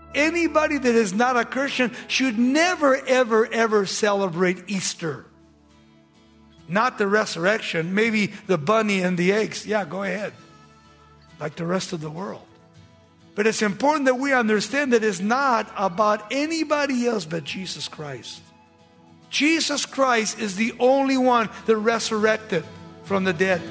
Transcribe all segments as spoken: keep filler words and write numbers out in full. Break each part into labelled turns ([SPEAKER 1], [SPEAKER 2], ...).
[SPEAKER 1] Anybody that is not a Christian should never, ever, ever celebrate Easter. Not the resurrection. Maybe the bunny and the eggs. Yeah, go ahead. Like the rest of the world. But it's important that we understand that it's not about anybody else but Jesus Christ. Jesus Christ is the only one that resurrected from the dead.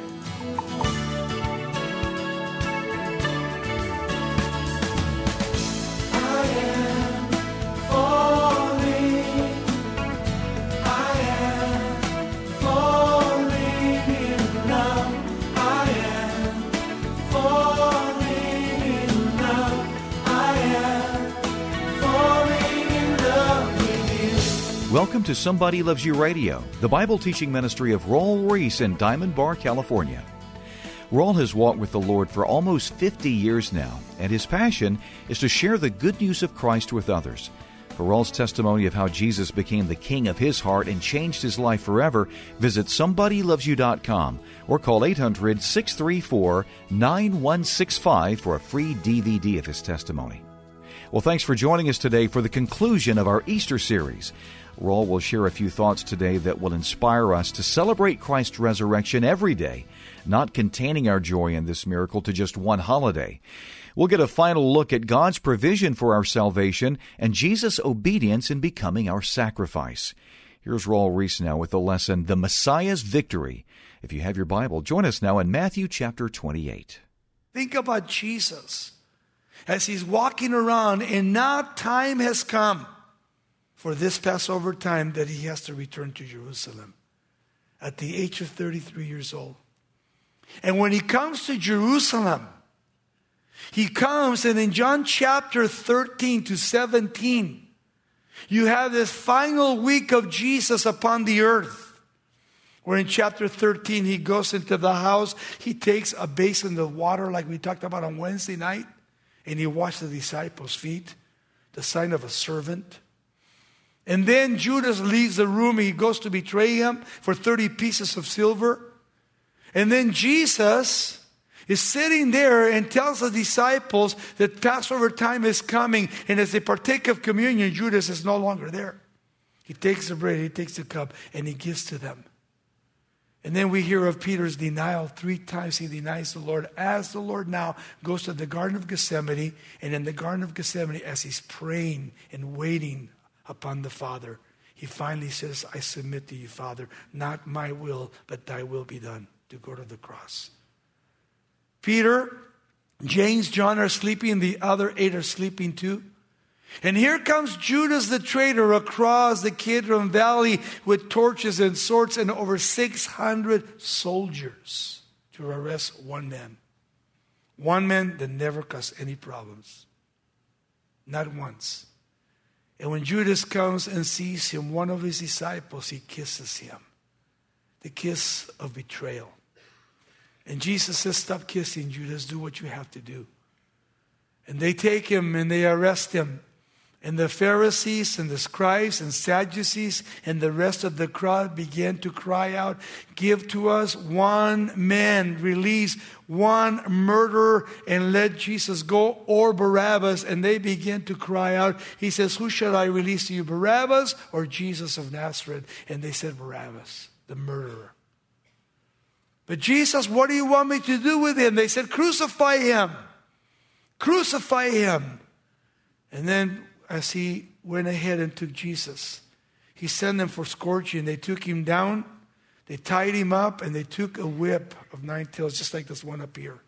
[SPEAKER 2] Welcome to Somebody Loves You Radio, the Bible teaching ministry of Raul Ries in Diamond Bar, California. Raul has walked with the Lord for almost fifty years now, and his passion is to share the good news of Christ with others. For Raul's testimony of how Jesus became the king of his heart and changed his life forever, visit somebody loves you dot com or call eight hundred, six three four, nine one six five for a free D V D of his testimony. Well, thanks for joining us today for the conclusion of our Easter series. Raul will share a few thoughts today that will inspire us to celebrate Christ's resurrection every day, not containing our joy in this miracle to just one holiday. We'll get a final look at God's provision for our salvation and Jesus' obedience in becoming our sacrifice. Here's Raul Ries now with the lesson, The Messiah's Victory. If you have your Bible, join us now in Matthew chapter twenty-eight.
[SPEAKER 1] Think about Jesus as he's walking around, and now time has come for this Passover time that he has to return to Jerusalem at the age of thirty-three years old. And when he comes to Jerusalem, he comes, and in John chapter thirteen to seventeen, you have this final week of Jesus upon the earth. Where in chapter thirteen, he goes into the house, he takes a basin of water like we talked about on Wednesday night, and he washes the disciples' feet, the sign of a servant. And then Judas leaves the room. He goes to betray him for thirty pieces of silver. And then Jesus is sitting there and tells the disciples that Passover time is coming. And as they partake of communion, Judas is no longer there. He takes the bread, he takes the cup, and he gives to them. And then we hear of Peter's denial. Three times he denies the Lord, as the Lord now goes to the Garden of Gethsemane. And in the Garden of Gethsemane, as he's praying and waiting upon the Father, he finally says, I submit to you, Father, not my will, but thy will be done, to go to the cross. Peter, James, John are sleeping, the other eight are sleeping too. And here comes Judas the traitor across the Kidron Valley with torches and swords and over six hundred soldiers to arrest one man. One man that never caused any problems. Not once. And when Judas comes and sees him, one of his disciples, he kisses him. The kiss of betrayal. And Jesus says, stop kissing, Judas. Do what you have to do. And they take him and they arrest him. And the Pharisees and the scribes and Sadducees and the rest of the crowd began to cry out, give to us one man, release one murderer, and let Jesus go, or Barabbas. And they began to cry out. He says, who shall I release to you, Barabbas or Jesus of Nazareth? And they said, Barabbas, the murderer. But Jesus, what do you want me to do with him? They said, crucify him. Crucify him. And then as he went ahead and took Jesus, he sent them for scourging. They took him down, they tied him up, and they took a whip of nine tails, just like this one up here.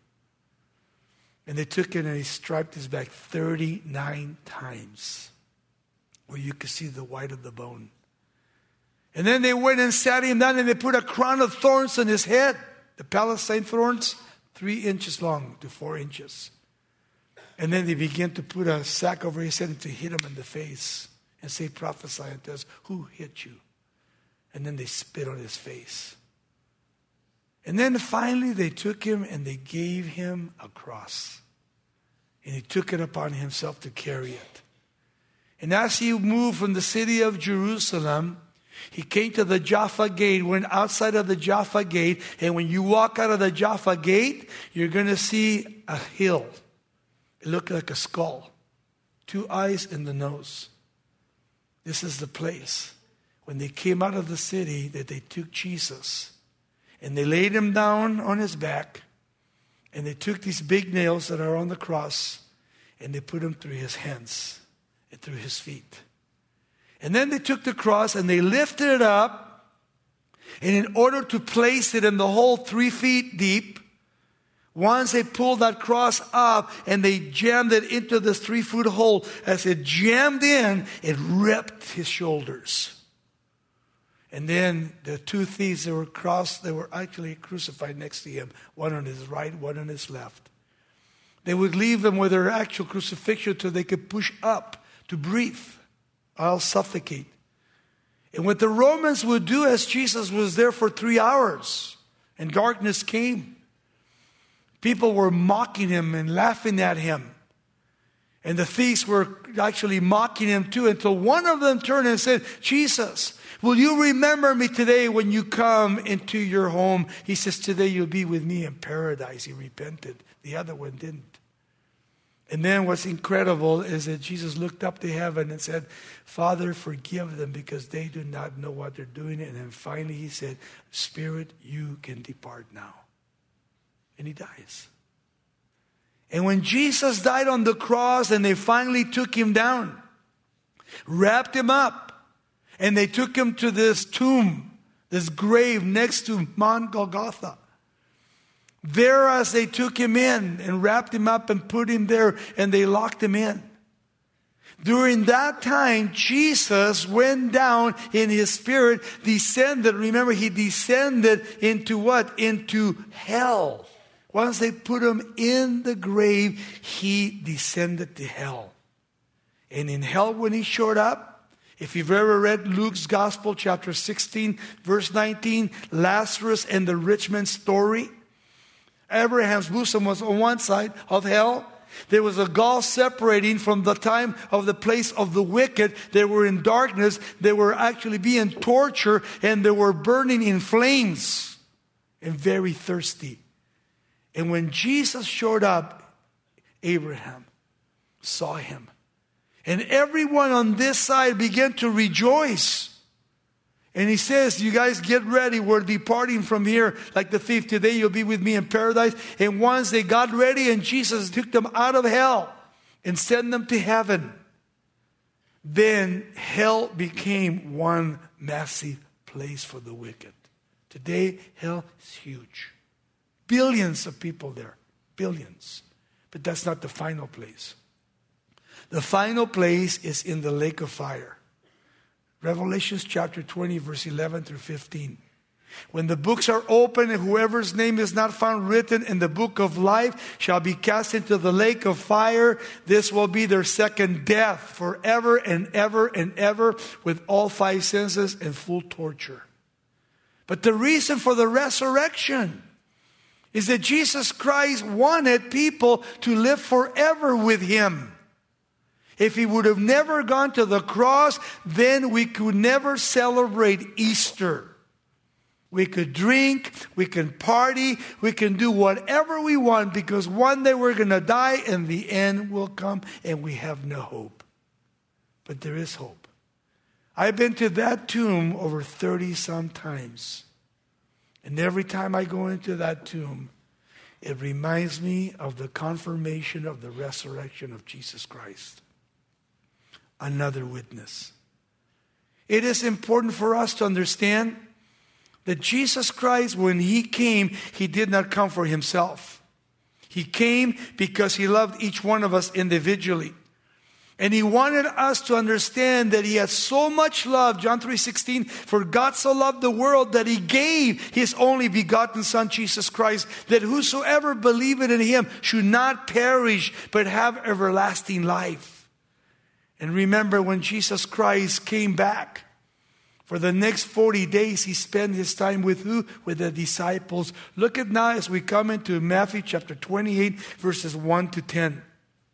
[SPEAKER 1] And they took it and he striped his back thirty-nine times, where you could see the white of the bone. And then they went and sat him down and they put a crown of thorns on his head. The Palestine thorns, three inches long to four inches. And then they began to put a sack over his head and to hit him in the face and say, prophesy unto us, who hit you? And then they spit on his face. And then finally they took him and they gave him a cross. And he took it upon himself to carry it. And as he moved from the city of Jerusalem, he came to the Jaffa Gate, went outside of the Jaffa Gate, and when you walk out of the Jaffa Gate, you're going to see a hill. It looked like a skull. two eyes and the nose. This is the place. When they came out of the city, that they took Jesus and they laid him down on his back, and they took these big nails that are on the cross and they put them through his hands and through his feet. And then they took the cross and they lifted it up, and in order to place it in the hole three feet deep, once they pulled that cross up and they jammed it into this three-foot hole, as it jammed in, it ripped his shoulders. And then the two thieves that were crossed, they were actually crucified next to him, one on his right, one on his left. They would leave them with their actual crucifixion till they could push up to breathe. I'll suffocate. And what the Romans would do, as Jesus was there for three hours and darkness came, people were mocking him and laughing at him. And the thieves were actually mocking him too, until one of them turned and said, Jesus, will you remember me today when you come into your home? He says, today you'll be with me in paradise. He repented. The other one didn't. And then what's incredible is that Jesus looked up to heaven and said, Father, forgive them because they do not know what they're doing. And then finally he said, Spirit, you can depart now. And he dies. And when Jesus died on the cross and they finally took him down, wrapped him up, and they took him to this tomb, this grave next to Mount Golgotha. There, as they took him in and wrapped him up and put him there, and they locked him in. During that time, Jesus went down in his spirit, descended. Remember, he descended into what? Into hell. Once they put him in the grave, he descended to hell. And in hell, when he showed up, if you've ever read Luke's Gospel, chapter sixteen, verse nineteen, Lazarus and the rich man's story, Abraham's bosom was on one side of hell. There was a gulf separating from the time of the place of the wicked. They were in darkness. They were actually being tortured, and they were burning in flames and very thirsty. And when Jesus showed up, Abraham saw him. And everyone on this side began to rejoice. And he says, you guys get ready. We're departing from here like the thief. Today you'll be with me in paradise. And once they got ready and Jesus took them out of hell and sent them to heaven, then hell became one massive place for the wicked. Today, hell is huge. Billions of people there. Billions. But that's not the final place. The final place is in the lake of fire. Revelation chapter twenty, verse eleven through fifteen. When the books are opened, and whoever's name is not found written in the book of life shall be cast into the lake of fire. This will be their second death, forever and ever and ever, with all five senses and full torture. But the reason for the resurrection is that Jesus Christ wanted people to live forever with him. If he would have never gone to the cross, then we could never celebrate Easter. We could drink, we can party, we can do whatever we want, because one day we're going to die and the end will come and we have no hope. But there is hope. I've been to that tomb over thirty some times. And every time I go into that tomb, it reminds me of the confirmation of the resurrection of Jesus Christ. Another witness. It is important for us to understand that Jesus Christ, when he came, he did not come for himself. He came because he loved each one of us individually. And he wanted us to understand that he had so much love, John three sixteen, for God so loved the world that he gave his only begotten Son, Jesus Christ, that whosoever believeth in him should not perish, but have everlasting life. And remember, when Jesus Christ came back, for the next forty days, he spent his time with who? With the disciples. Look at now as we come into Matthew chapter twenty-eight, verses one to ten.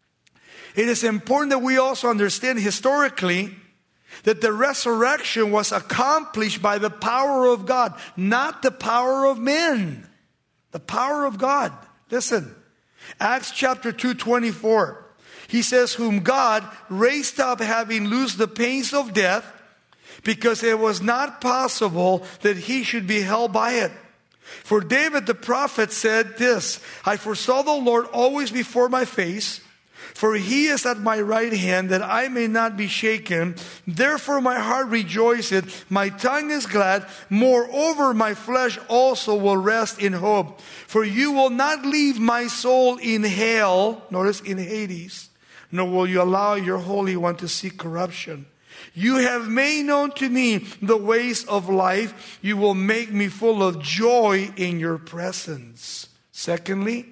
[SPEAKER 1] It is important that we also understand historically that the resurrection was accomplished by the power of God, not the power of men. The power of God. Listen, Acts chapter two, twenty-four. He says, whom God raised up, having loosed the pains of death, because it was not possible that he should be held by it. For David the prophet said this, I foresaw the Lord always before my face, for he is at my right hand, that I may not be shaken. Therefore my heart rejoiceth, my tongue is glad. Moreover, my flesh also will rest in hope. For you will not leave my soul in hell, notice in Hades, nor will you allow your Holy One to see corruption. You have made known to me the ways of life. You will make me full of joy in your presence. Secondly,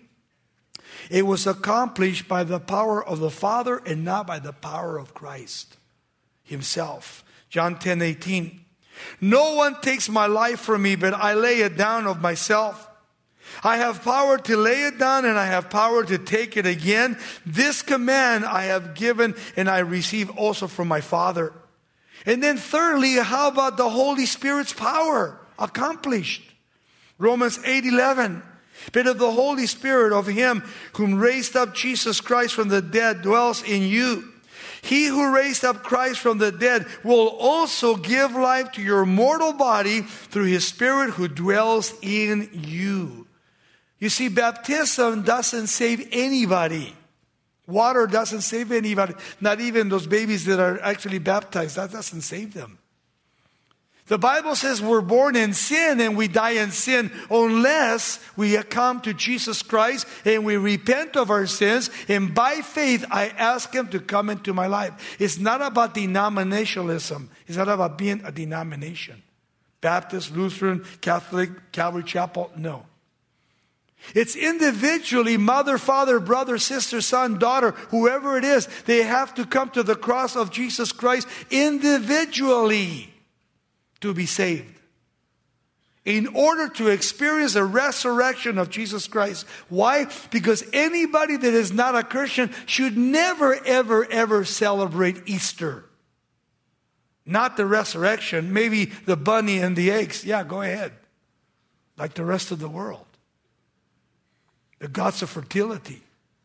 [SPEAKER 1] it was accomplished by the power of the Father and not by the power of Christ himself. John ten eighteen. No one takes my life from me, but I lay it down of myself. I have power to lay it down and I have power to take it again. This command I have given and I receive also from my Father. And then thirdly, how about the Holy Spirit's power accomplished? Romans eight eleven. But if the Holy Spirit of him whom raised up Jesus Christ from the dead dwells in you, he who raised up Christ from the dead will also give life to your mortal body through his Spirit who dwells in you. You see, baptism doesn't save anybody. Water doesn't save anybody. Not even those babies that are actually baptized. That doesn't save them. The Bible says we're born in sin and we die in sin unless we come to Jesus Christ and we repent of our sins. And by faith, I ask him to come into my life. It's not about denominationalism. It's not about being a denomination. Baptist, Lutheran, Catholic, Calvary Chapel. No. It's individually, mother, father, brother, sister, son, daughter, whoever it is. They have to come to the cross of Jesus Christ individually to be saved. In order to experience the resurrection of Jesus Christ. Why? Because anybody that is not a Christian should never, ever, ever celebrate Easter. Not the resurrection. Maybe the bunny and the eggs. Yeah, go ahead. Like the rest of the world. The gods of fertility.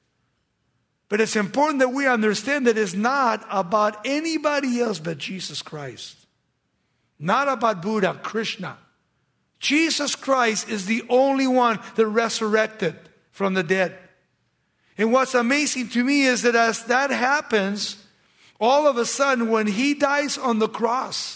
[SPEAKER 1] But it's important that we understand that it's not about anybody else but Jesus Christ. Not about Buddha, Krishna. Jesus Christ is the only one that resurrected from the dead. And what's amazing to me is that as that happens, all of a sudden when he dies on the cross,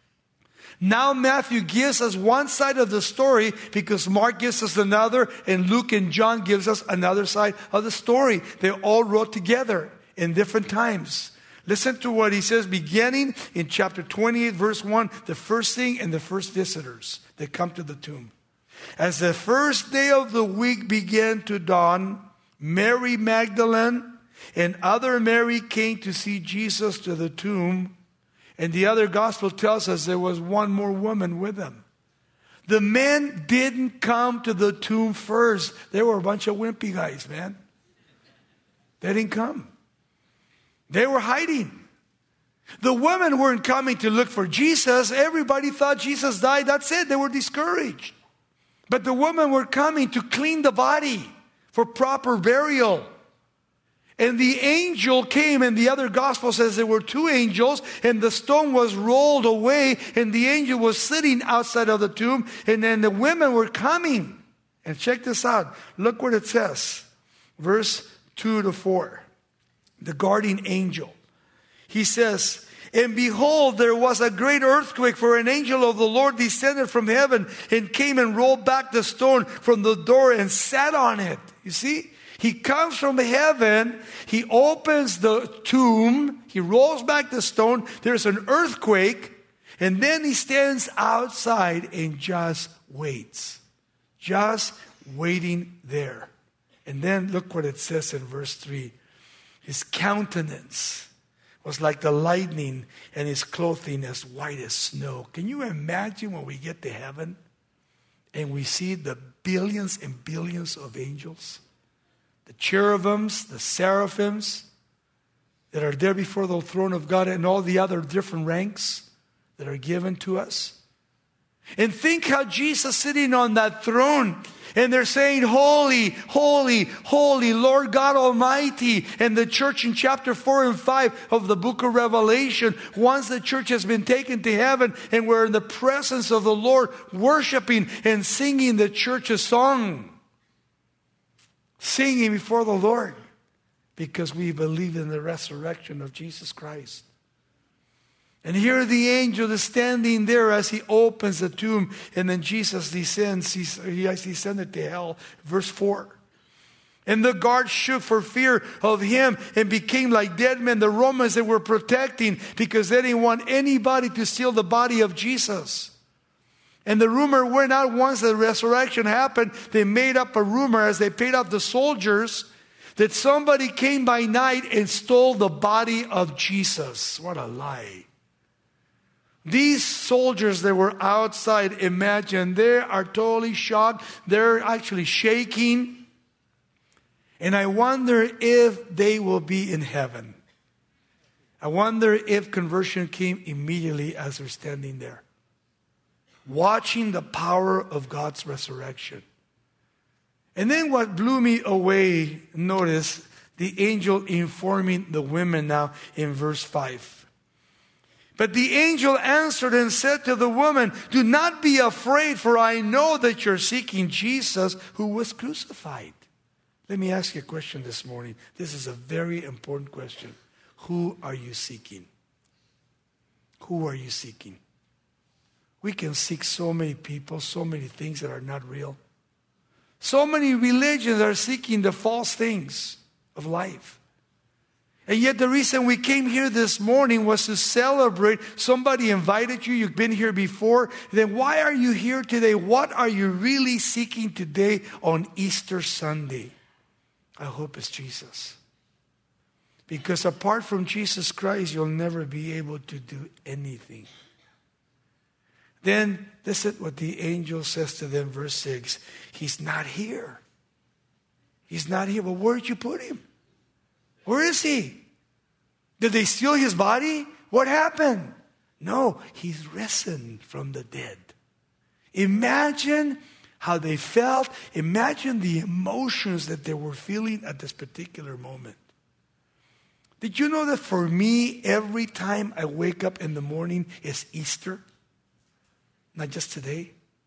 [SPEAKER 1] now Matthew gives us one side of the story because Mark gives us another and Luke and John gives us another side of the story. They all wrote together in different times. Listen to what he says beginning in chapter twenty-eight verse one, the first thing and the first visitors that come to the tomb. As the first day of the week began to dawn, Mary Magdalene and other Mary came to see Jesus to the tomb. And the other gospel tells us there was one more woman with them. The men didn't come to the tomb first. They were a bunch of wimpy guys, man. They didn't come. They were hiding. The women weren't coming to look for Jesus. Everybody thought Jesus died. That's it. They were discouraged. But the women were coming to clean the body for proper burial. And the angel came, and the other gospel says there were two angels, and the stone was rolled away, and the angel was sitting outside of the tomb, and then the women were coming. And check this out. Look what it says. Verse two to four. The guardian angel. He says, and behold, there was a great earthquake, for an angel of the Lord descended from heaven and came and rolled back the stone from the door and sat on it. You see? He comes from heaven. He opens the tomb. He rolls back the stone. There's an earthquake. And then he stands outside and just waits. Just waiting there. And then look what it says in verse three. His countenance was like the lightning and his clothing as white as snow. Can you imagine when we get to heaven and we see the billions and billions of angels? The cherubims, the seraphims that are there before the throne of God and all the other different ranks that are given to us. And think how Jesus sitting on that throne. And they're saying, holy, holy, holy, Lord God Almighty. And the church in chapter four and five of the book of Revelation, once the church has been taken to heaven and we're in the presence of the Lord, worshiping and singing the church's song. Singing before the Lord. Because we believe in the resurrection of Jesus Christ. And here the angel is standing there as he opens the tomb. And then Jesus descends. He's, he has descended to hell. Verse four. And the guards shook for fear of him and became like dead men. The Romans, they were protecting because they didn't want anybody to steal the body of Jesus. And the rumor went out once the resurrection happened. They made up a rumor as they paid off the soldiers that somebody came by night and stole the body of Jesus. What a lie. These soldiers that were outside, imagine, they are totally shocked. They're actually shaking. And I wonder if they will be in heaven. I wonder if conversion came immediately as they're standing there, watching the power of God's resurrection. And then what blew me away, notice the angel informing the women now in verse five. But the angel answered and said to the woman, do not be afraid, for I know that you're seeking Jesus who was crucified. Let me ask you a question this morning. This is a very important question. Who are you seeking? Who are you seeking? We can seek so many people, so many things that are not real. So many religions are seeking the false things of life. And yet the reason we came here this morning was to celebrate. Somebody invited you. You've been here before. Then why are you here today? What are you really seeking today on Easter Sunday? I hope it's Jesus. Because apart from Jesus Christ, you'll never be able to do anything. Then listen what the angel says to them, verse six. He's not here. He's not here. Well, where did you put him? Where is he? Did they steal his body? What happened? No, he's risen from the dead. Imagine how they felt. Imagine the emotions that they were feeling at this particular moment. Did you know that for me, every time I wake up in the morning is Easter? Not just today.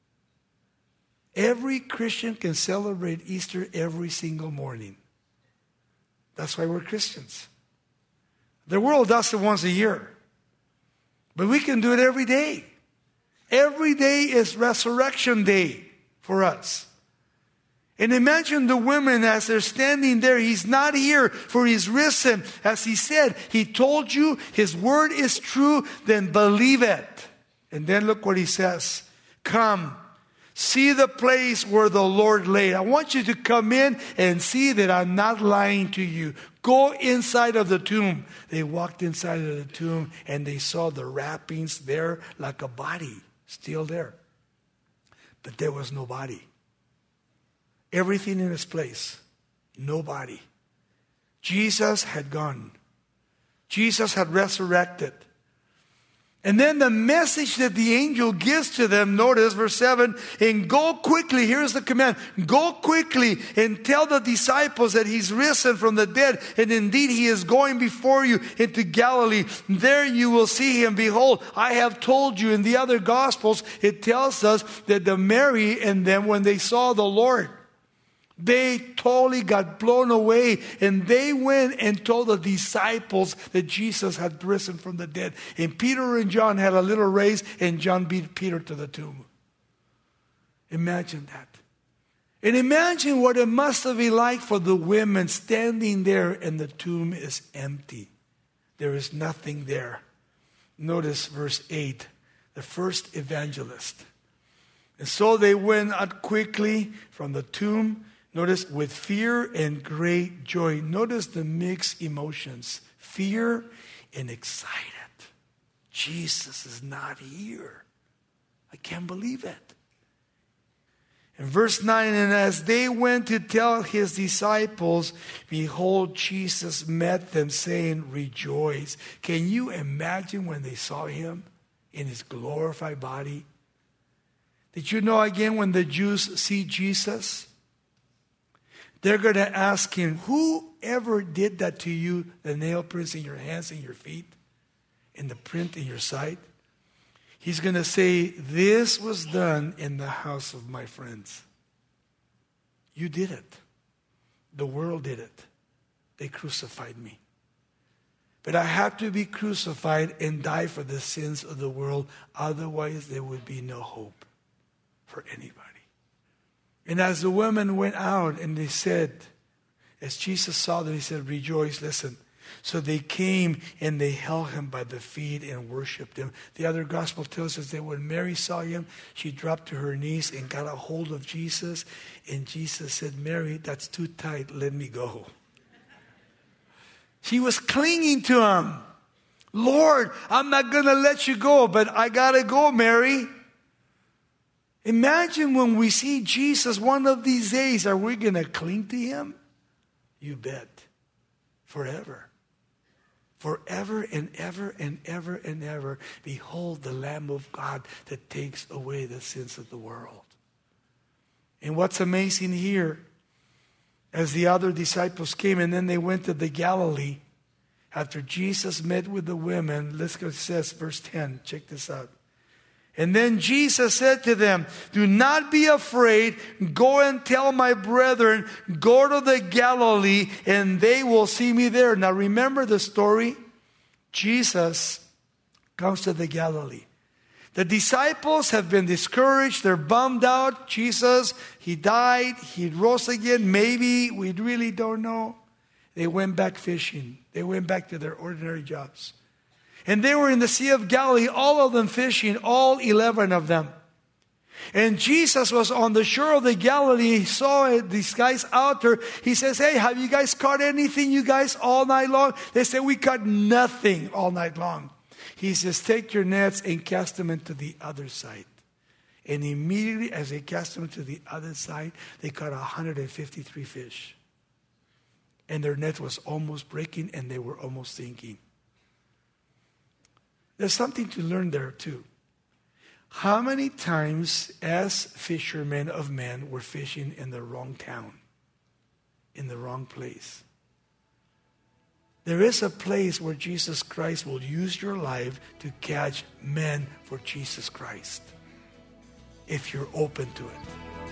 [SPEAKER 1] Every Christian can celebrate Easter every single morning. That's why we're Christians. The world does it once a year. But we can do it every day. Every day is Resurrection Day for us. And imagine the women as they're standing there. He's not here, for he's risen. As he said, he told you his word is true, then believe it. And then look what he says. Come, see the place where the Lord laid. I want you to come in and see that I'm not lying to you. Go inside of the tomb. They walked inside of the tomb and they saw the wrappings there like a body still there. But there was no body. Everything in its place. No body. Jesus had gone. Jesus had resurrected. And then the message that the angel gives to them, notice verse seven, and go quickly, here's the command, go quickly and tell the disciples that he's risen from the dead, and indeed he is going before you into Galilee. There you will see him. Behold, I have told you. In the other Gospels, it tells us that the Mary and them, when they saw the Lord, they totally got blown away, and they went and told the disciples that Jesus had risen from the dead. And Peter and John had a little race, and John beat Peter to the tomb. Imagine that. And imagine what it must have been like for the women standing there and the tomb is empty. There is nothing there. Notice verse eight, the first evangelist. And so they went out quickly from the tomb. Notice, with fear and great joy. Notice the mixed emotions. Fear and excited. Jesus is not here. I can't believe it. In verse nine, and as they went to tell his disciples, behold, Jesus met them, saying, rejoice. Can you imagine when they saw him in his glorified body? Did you know again when the Jews see Jesus, they're going to ask him, whoever did that to you, the nail prints in your hands and your feet, and the print in your side? He's going to say, this was done in the house of my friends. You did it. The world did it. They crucified me. But I had to be crucified and die for the sins of the world. Otherwise, there would be no hope for anybody. And as the women went out and they said, as Jesus saw them, he said, rejoice, listen. So they came and they held him by the feet and worshiped him. The other gospel tells us that when Mary saw him, she dropped to her knees and got a hold of Jesus. And Jesus said, Mary, that's too tight. Let me go. She was clinging to him. Lord, I'm not going to let you go, but I got to go, Mary. Imagine when we see Jesus one of these days, are we going to cling to him? You bet. Forever. Forever and ever and ever and ever. Behold the Lamb of God that takes away the sins of the world. And what's amazing here, as the other disciples came and then they went to the Galilee, after Jesus met with the women, let's go, it says, verse ten, check this out. And then Jesus said to them, do not be afraid. Go and tell my brethren, go to the Galilee and they will see me there. Now remember the story? Jesus comes to the Galilee. The disciples have been discouraged. They're bummed out. Jesus, he died. He rose again. Maybe. We really don't know. They went back fishing. They went back to their ordinary jobs. And they were in the Sea of Galilee, all of them fishing, all eleven of them. And Jesus was on the shore of the Galilee. He saw these guys out there. He says, hey, have you guys caught anything, you guys, all night long? They said, we caught nothing all night long. He says, take your nets and cast them into the other side. And immediately as they cast them to the other side, they caught one hundred fifty-three fish. And their net was almost breaking and they were almost sinking. There's something to learn there too. How many times as fishermen of men were fishing in the wrong town, in the wrong place? There is a place where Jesus Christ will use your life to catch men for Jesus Christ, if you're open to it.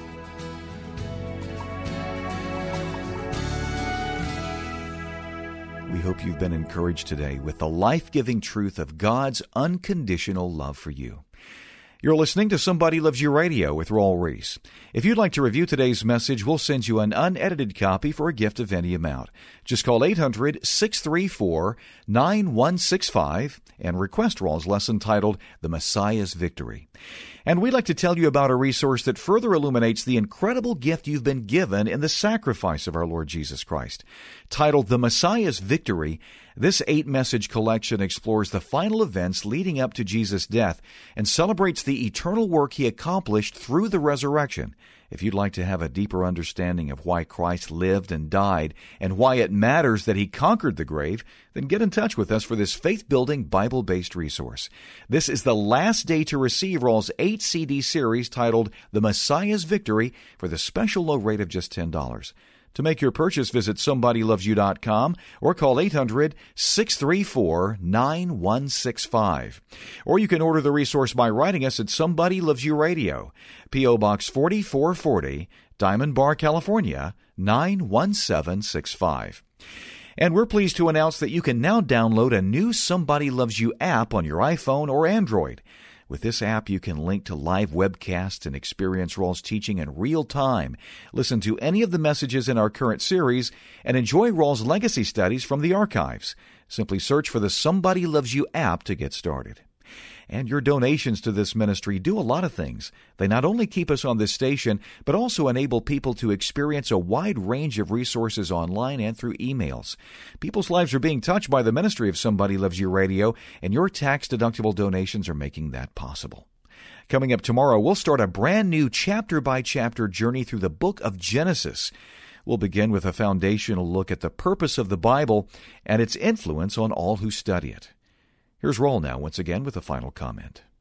[SPEAKER 2] We hope you've been encouraged today with the life-giving truth of God's unconditional love for you. You're listening to Somebody Loves You Radio with Raul Ries. If you'd like to review today's message, we'll send you an unedited copy for a gift of any amount. Just call eight hundred, six three four, nine one six five and request Raul's lesson titled The Messiah's Victory. And we'd like to tell you about a resource that further illuminates the incredible gift you've been given in the sacrifice of our Lord Jesus Christ. Titled The Messiah's Victory, this eight-message collection explores the final events leading up to Jesus' death and celebrates the eternal work he accomplished through the resurrection. If you'd like to have a deeper understanding of why Christ lived and died and why it matters that he conquered the grave, then get in touch with us for this faith-building, Bible-based resource. This is the last day to receive Raul's eight C D series titled The Messiah's Victory for the special low rate of just ten dollars. To make your purchase, visit somebody loves you dot com or call eight hundred, six three four, nine one six five. Or you can order the resource by writing us at Somebody Loves You Radio, P O. Box forty-four forty, Diamond Bar, California, nine one seven six five. And we're pleased to announce that you can now download a new Somebody Loves You app on your iPhone or Android. With this app, you can link to live webcasts and experience Raul's teaching in real time, listen to any of the messages in our current series, and enjoy Raul's legacy studies from the archives. Simply search for the Somebody Loves You app to get started. And your donations to this ministry do a lot of things. They not only keep us on this station, but also enable people to experience a wide range of resources online and through emails. People's lives are being touched by the ministry of Somebody Loves You Radio, and your tax-deductible donations are making that possible. Coming up tomorrow, we'll start a brand new chapter-by-chapter journey through the book of Genesis. We'll begin with a foundational look at the purpose of the Bible and its influence on all who study it. Here's Raul now once again with a final comment.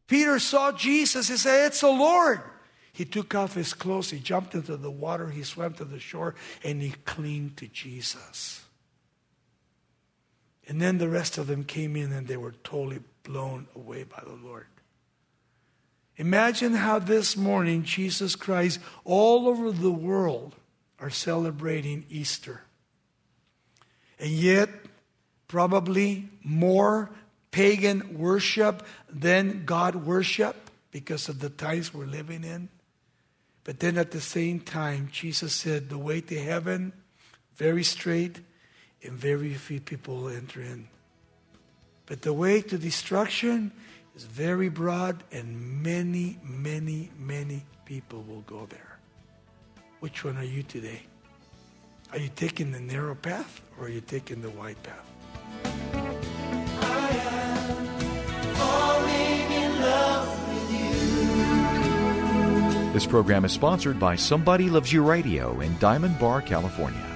[SPEAKER 1] Peter saw Jesus. He said, it's the Lord. He took off his clothes. He jumped into the water. He swam to the shore. And he clinged to Jesus. And then the rest of them came in and they were totally blown away by the Lord. Imagine how this morning Jesus Christ all over the world are celebrating Easter. And yet, probably more pagan worship than God worship because of the times we're living in. But then at the same time, Jesus said the way to heaven, very straight, and very few people will enter in. But the way to destruction is very broad, and many, many, many people will go there. Which one are you today? Are you taking the narrow path, or are you taking the wide path?
[SPEAKER 3] I am falling in love with you.
[SPEAKER 2] This program is sponsored by Somebody Loves You Radio in Diamond Bar, California.